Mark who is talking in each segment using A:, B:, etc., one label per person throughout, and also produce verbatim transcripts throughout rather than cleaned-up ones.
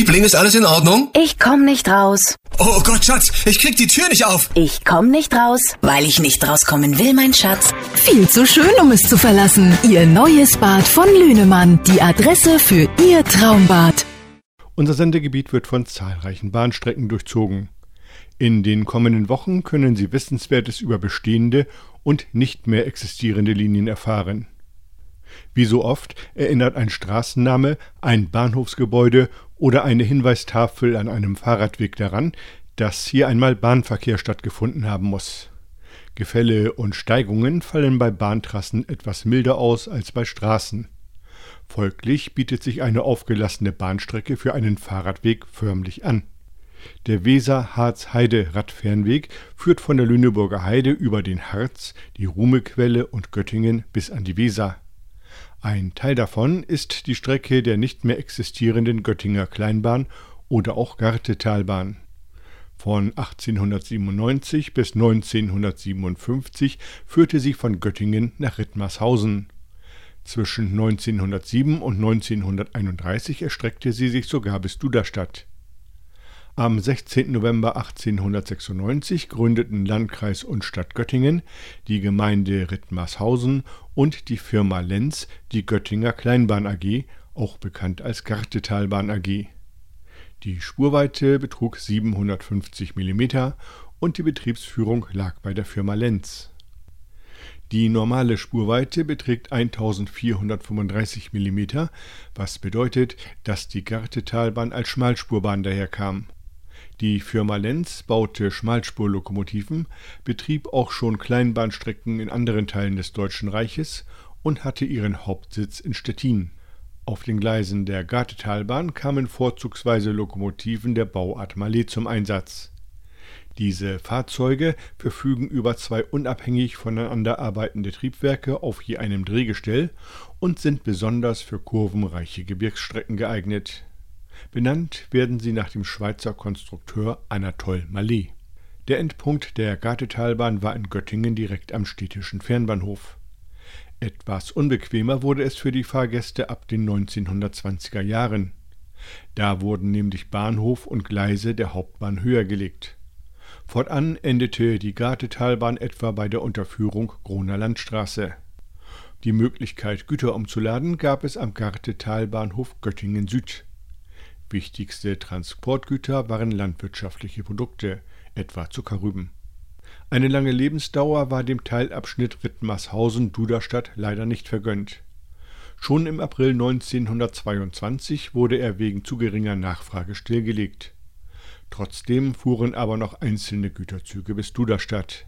A: Liebling, ist alles in Ordnung?
B: Ich komm nicht raus.
A: Oh Gott, Schatz, ich krieg die Tür nicht auf.
B: Ich komm nicht raus, weil ich nicht rauskommen will, mein Schatz.
C: Viel zu schön, um es zu verlassen. Ihr neues Bad von Lünemann. Die Adresse für Ihr Traumbad.
D: Unser Sendegebiet wird von zahlreichen Bahnstrecken durchzogen. In den kommenden Wochen können Sie Wissenswertes über bestehende und nicht mehr existierende Linien erfahren. Wie so oft erinnert ein Straßenname, ein Bahnhofsgebäude oder eine Hinweistafel an einem Fahrradweg daran, dass hier einmal Bahnverkehr stattgefunden haben muss. Gefälle und Steigungen fallen bei Bahntrassen etwas milder aus als bei Straßen. Folglich bietet sich eine aufgelassene Bahnstrecke für einen Fahrradweg förmlich an. Der Weser-Harz-Heide-Radfernweg führt von der Lüneburger Heide über den Harz, die Ruhmequelle und Göttingen bis an die Weser. Ein Teil davon ist die Strecke der nicht mehr existierenden Göttinger Kleinbahn oder auch Gartetalbahn. Von achtzehnhundertsiebenundneunzig bis neunzehnhundertsiebenundfünfzig führte sie von Göttingen nach Rittmarshausen. Zwischen neunzehnhundertsieben und neunzehnhunderteinunddreißig erstreckte sie sich sogar bis Duderstadt. Am sechzehnten November achtzehnhundertsechsundneunzig gründeten Landkreis und Stadt Göttingen, die Gemeinde Rittmarshausen und die Firma Lenz die Göttinger Kleinbahn A G, auch bekannt als Gartetalbahn A G. Die Spurweite betrug siebenhundertfünfzig Millimeter und die Betriebsführung lag bei der Firma Lenz. Die normale Spurweite beträgt eintausendvierhundertfünfunddreißig Millimeter, was bedeutet, dass die Gartetalbahn als Schmalspurbahn daherkam. Die Firma Lenz baute Schmalspurlokomotiven, betrieb auch schon Kleinbahnstrecken in anderen Teilen des Deutschen Reiches und hatte ihren Hauptsitz in Stettin. Auf den Gleisen der Gartetalbahn kamen vorzugsweise Lokomotiven der Bauart Mallet zum Einsatz. Diese Fahrzeuge verfügen über zwei unabhängig voneinander arbeitende Triebwerke auf je einem Drehgestell und sind besonders für kurvenreiche Gebirgsstrecken geeignet. Benannt werden sie nach dem Schweizer Konstrukteur Anatole Mallet. Der Endpunkt der Gartetalbahn war in Göttingen direkt am städtischen Fernbahnhof. Etwas unbequemer wurde es für die Fahrgäste ab den neunzehnhundertzwanziger Jahren. Da wurden nämlich Bahnhof und Gleise der Hauptbahn höher gelegt. Fortan endete die Gartetalbahn etwa bei der Unterführung Groner Landstraße. Die Möglichkeit, Güter umzuladen, gab es am Gartetalbahnhof Göttingen Süd. Wichtigste Transportgüter waren landwirtschaftliche Produkte, etwa Zuckerrüben. Eine lange Lebensdauer war dem Teilabschnitt Rittmarshausen-Duderstadt leider nicht vergönnt. Schon im April neunzehnhundertzweiundzwanzig wurde er wegen zu geringer Nachfrage stillgelegt. Trotzdem fuhren aber noch einzelne Güterzüge bis Duderstadt.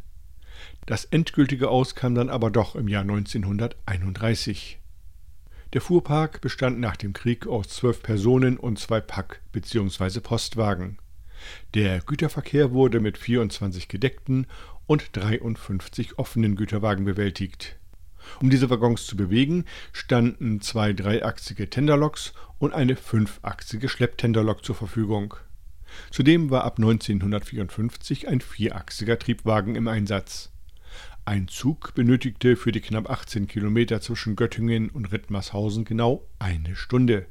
D: Das endgültige Aus kam dann aber doch im Jahr neunzehnhunderteinunddreißig. Der Fuhrpark bestand nach dem Krieg aus zwölf Personen und zwei Pack- bzw. Postwagen. Der Güterverkehr wurde mit vierundzwanzig gedeckten und dreiundfünfzig offenen Güterwagen bewältigt. Um diese Waggons zu bewegen, standen zwei dreiachsige Tenderloks und eine fünfachsige Schlepptenderlok zur Verfügung. Zudem war ab neunzehnhundertvierundfünfzig ein vierachsiger Triebwagen im Einsatz. Ein Zug benötigte für die knapp achtzehn Kilometer zwischen Göttingen und Rittmarshausen genau eine Stunde.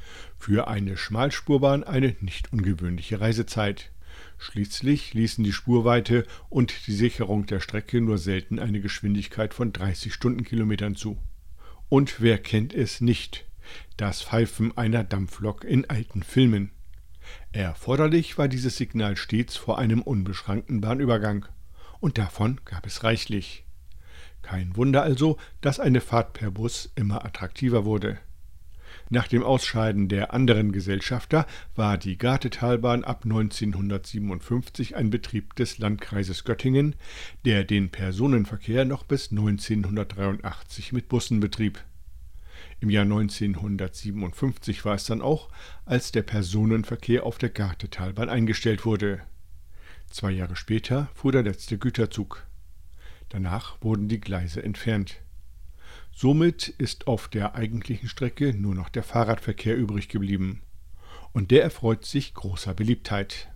D: Für eine Schmalspurbahn eine nicht ungewöhnliche Reisezeit. Schließlich ließen die Spurweite und die Sicherung der Strecke nur selten eine Geschwindigkeit von dreißig Stundenkilometern zu. Und wer kennt es nicht? Das Pfeifen einer Dampflok in alten Filmen. Erforderlich war dieses Signal stets vor einem unbeschrankten Bahnübergang. Und davon gab es reichlich. Kein Wunder also, dass eine Fahrt per Bus immer attraktiver wurde. Nach dem Ausscheiden der anderen Gesellschafter war die Gartetalbahn ab neunzehnhundertsiebenundfünfzig ein Betrieb des Landkreises Göttingen, der den Personenverkehr noch bis neunzehnhundertdreiundachtzig mit Bussen betrieb. Im Jahr neunzehnhundertsiebenundfünfzig war es dann auch, als der Personenverkehr auf der Gartetalbahn eingestellt wurde. Zwei Jahre später fuhr der letzte Güterzug. Danach wurden die Gleise entfernt. Somit ist auf der eigentlichen Strecke nur noch der Fahrradverkehr übrig geblieben. Und der erfreut sich großer Beliebtheit.